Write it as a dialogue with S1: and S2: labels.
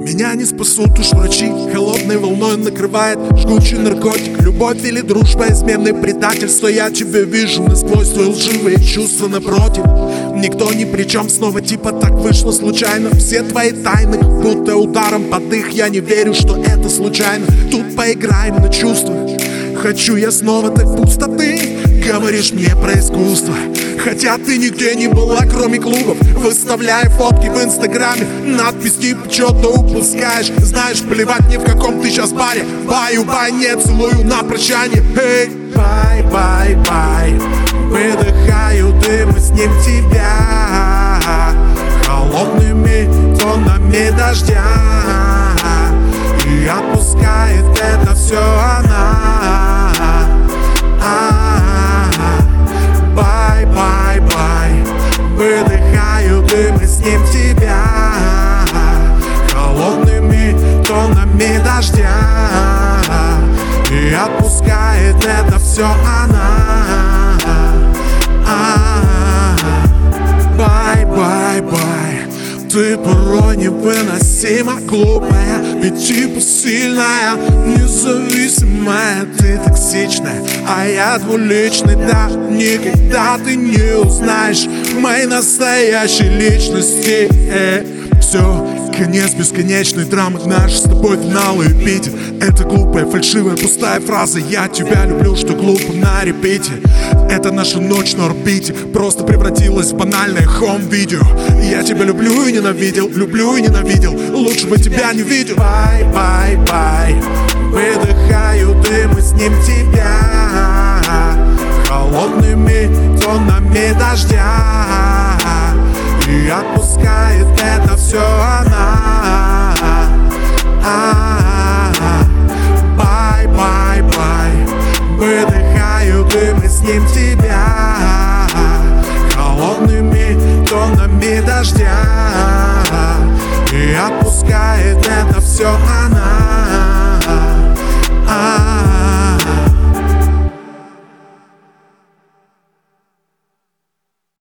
S1: Меня не спасут уж врачи, холодной волной накрывает жгучий наркотик. Любовь или дружба, измены, предательство. Я тебя вижу насквозь, твои лживые чувства напротив. Никто ни при чем, снова типа так вышло случайно. Все твои тайны, будто ударом под их. Я не верю, что это случайно. Тут поиграем на чувствах. Хочу я снова так пустоты. Говоришь мне про искусство, хотя ты нигде не была, кроме клубов. Выставляя фотки в инстаграме, надпись типа что-то упускаешь. Знаешь, плевать мне в каком ты сейчас баре. Баю-бай, не целую на прощание. Эй, бай-бай-бай. Выдыхаю дым и с ним тебя холодными тонами дождя. И отпускает это все она. Выдыхаю дым и с ним тебя холодными тонами дождя. И отпускает это все она. Бай-бай-бай. Ты порой невыносимо глупая и типа сильная, независимая. Ты токсичная, а я двуличный. Да, никогда ты не узнаешь моей настоящей личности. Все, конец бесконечной драмы, наш с тобой финал и эпитет. Это глупая, фальшивая, пустая фраза. Я тебя люблю, что глупо на репите. Это наша ночь на орбите просто превратилась в банальное хом-видео. Я тебя люблю и ненавидел, люблю и ненавидел. Лучше бы тебя не видел. Бай-бай-бай. Выдыхаю дым и с ним тебя холодными тонами дождя. И отпускает это все она. Бай-бай-бай. Выдыхаю дым и с ним тебя холодными тонами дождя. И отпускает это все она.